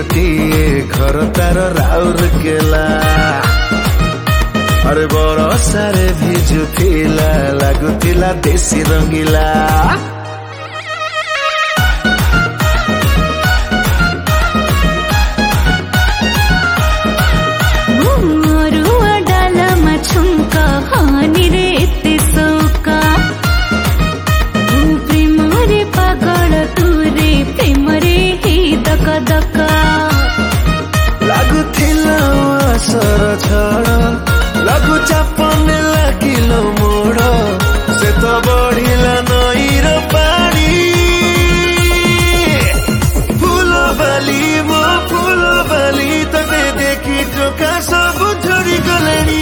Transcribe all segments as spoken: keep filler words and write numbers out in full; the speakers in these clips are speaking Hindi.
ଝିଅଟିଏ ଘର ତାର ରାଉରକେଲା। अरे बरसारे भिजुथिला लागुथिला देसी रंगीला। लागुथिला असर छड़ लगु चापने लागिलो मोड़ से तो बढ़िला नईर पानी। फूल बाली मो फूल बाली तते देखी टोका सब झड़ी गलेनी।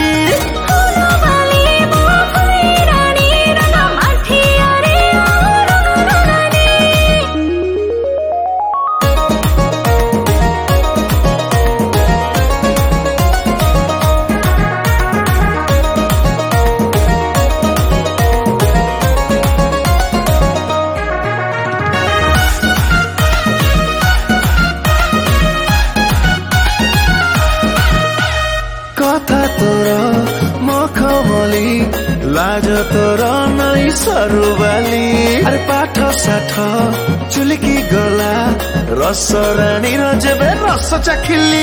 कथा तोर मखमली लाज तोर नई सरुबाली। अरे पाठ साठ चुलिकी गला रस रानी रजबे रस चाखिली।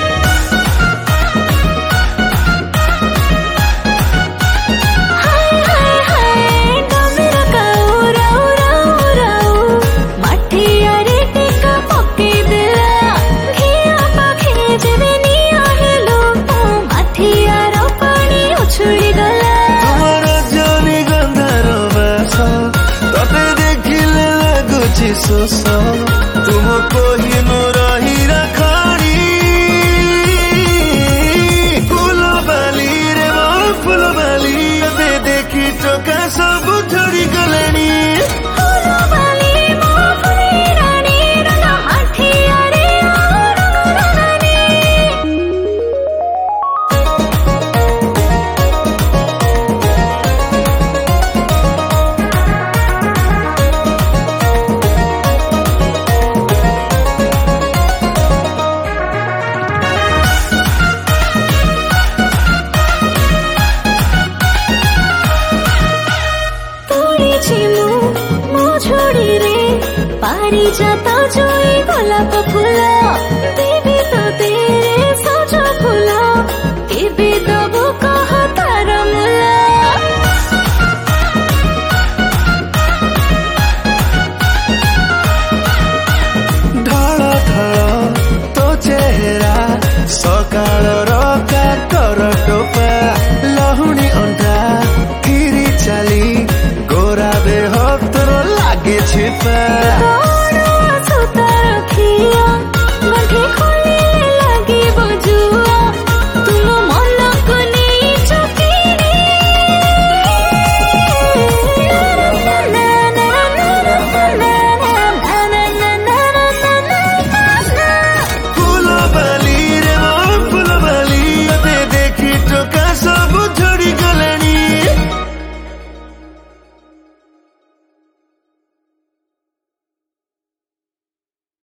सोसो तुमको ही रही रखनी। फूल बाली रे मो फूल बाली अबे देखी टोका सब झड़ी गलेनी। पारी जाता जोई गोलाप फूल देवी तो तेरे सज फूल केबे दबो कह तार मूला। ढल ढल तो चेहरा सकाल काकर टोपा लहुणी अंडा गिरी चाली गोरा देह तोर लागे छिपा।